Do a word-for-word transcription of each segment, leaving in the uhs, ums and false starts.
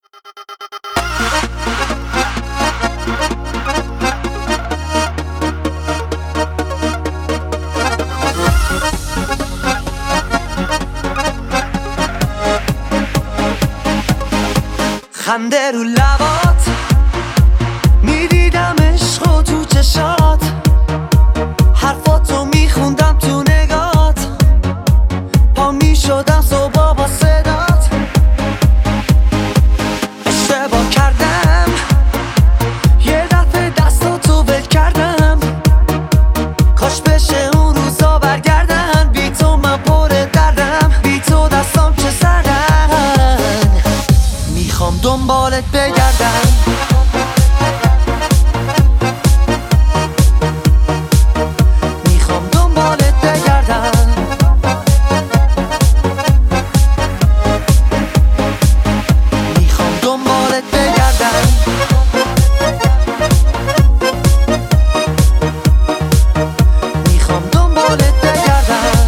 خنده رو لبات میدیدم عشق و تو چشات، حرفاتو میخوندم تو نگات، پا میشدم صبح با صدات. اشتباه کردم یه دفعه دستاتو ول کردم، کاش بشه اون روزا برگردن. بی تو من پر دردم، بی تو دستام چه سردن. میخوام دنبالت بگردم، میخوام دنبالت بگردم، میخوام دنبالت بگردم، میخوام دنبالت بگردم.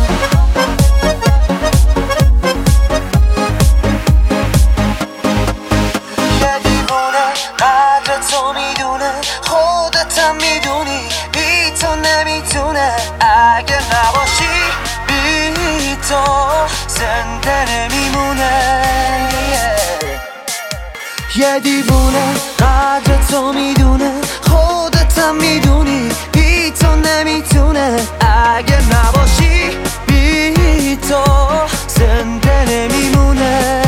یه دیوونه قدر تو میدونه، خودتم میدونی بی تو نمیتونه. اگه نباشی بی تو زنده نمیمونه. یه دیوونه قدر تو میدونه، خودتم میدونی بی تو نمیتونه. اگه نباشی بی تو زنده نمیمونه.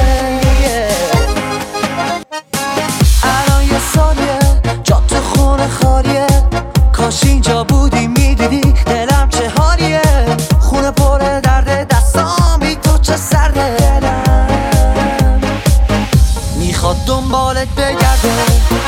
الان یه سالیه جا تو خونه خالیه، کاش اینجا بودی میدیدی دلم چه حالیه. خونه پر درده، دستام بی تو چه سرده. دلم میخواد دنبالت بگرده.